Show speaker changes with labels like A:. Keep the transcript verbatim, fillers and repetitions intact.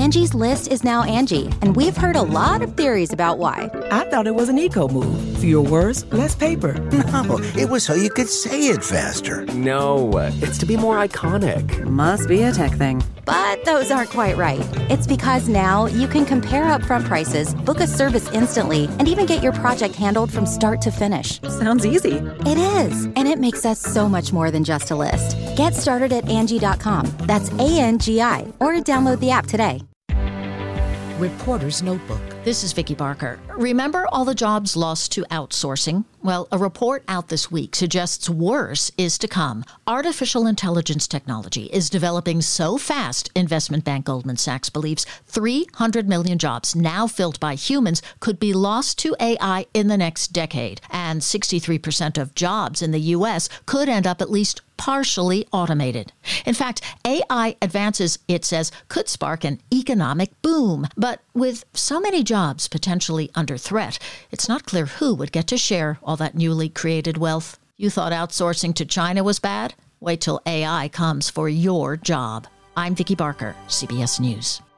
A: Angie's List is now Angie, and we've heard a lot of theories about why.
B: I thought it was an eco move. Fewer words, less paper.
C: No, it was so you could say it faster.
D: No, it's to be more iconic.
E: Must be a tech thing.
A: But those aren't quite right. It's because now you can compare upfront prices, book a service instantly, and even get your project handled from start to finish.
E: Sounds easy.
A: It is, and it makes us so much more than just a list. Get started at Angie dot com. That's A N G I, or download the app today.
F: Reporter's Notebook.
G: This is Vicki Barker. Remember all the jobs lost to outsourcing? Well, a report out this week suggests worse is to come. Artificial intelligence technology is developing so fast, investment bank Goldman Sachs believes three hundred million jobs now filled by humans could be lost to A I in the next decade. And sixty-three percent of jobs in the U S could end up at least partially automated. In fact, A I advances, it says, could spark an economic boom. But with so many jobs potentially under threat, it's not clear who would get to share all that newly created wealth. You thought outsourcing to China was bad? Wait till A I comes for your job. I'm Vicki Barker, C B S News.